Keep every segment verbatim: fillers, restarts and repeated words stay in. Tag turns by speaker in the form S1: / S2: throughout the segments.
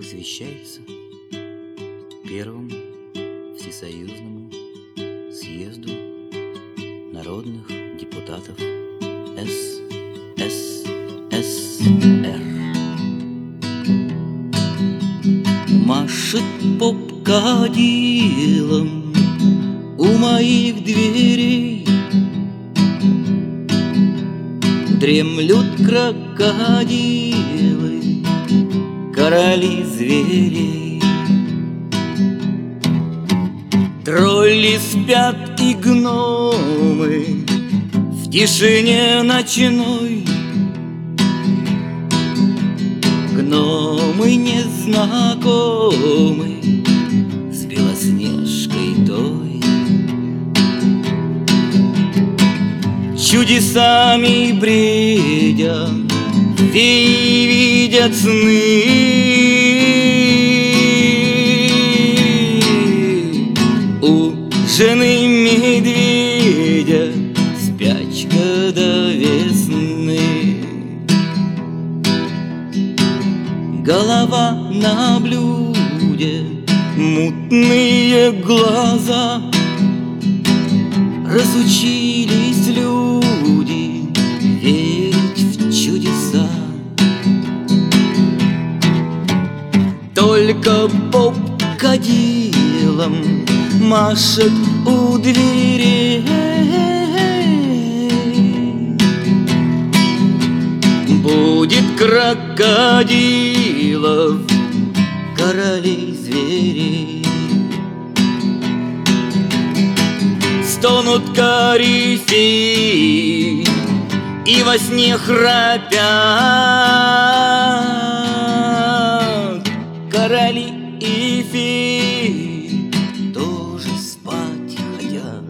S1: посвящается Первому Всесоюзному съезду народных депутатов эс эс эс эр. Машет поп кадилом у моих дверей, дремлют крокодилы, короли зверей. Тролли спят и гномы в тишине ночной. Гномы не знакомы с Белоснежкой той. Чудесами бредя, феи видят сны. У жены медведя спячка до весны. Голова на блюде, мутные глаза. Разучились люди верить в чудеса. Только поп кадилом машет у дверей. Будет крокодилов, королей зверей. Стонут корифеи и во сне храпят. Короли и феи тоже спать хотят.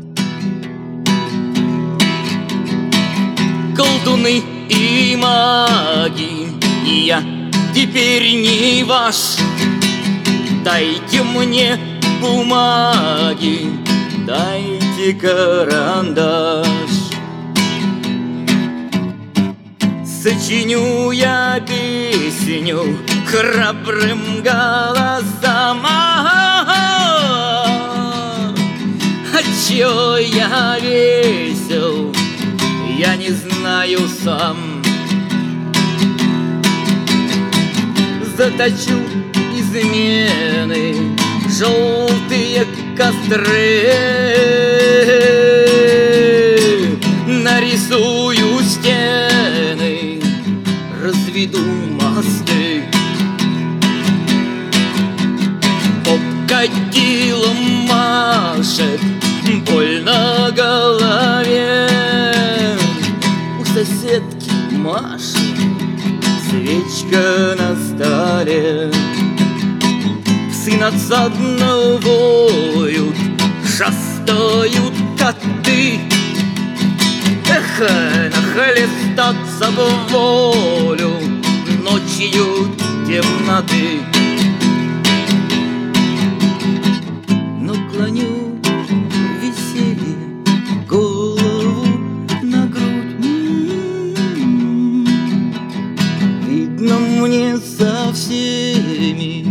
S1: Колдуны и маги, и я теперь не ваш. Дайте мне бумаги, дайте карандаш. Сочиню я песню храбрым голосом. А чё я весел, я не знаю сам. Заточу измены желтые костры, нарисую стены, разведу мосты. Поп кадилом машет, боль на голове. У соседки Маши свечка на столе. Псы надсадно воют, шастают коты. Эх, нахлестаться в волю ночью темноты. Но клоню веселье голову на грудь. Видно мне со всеми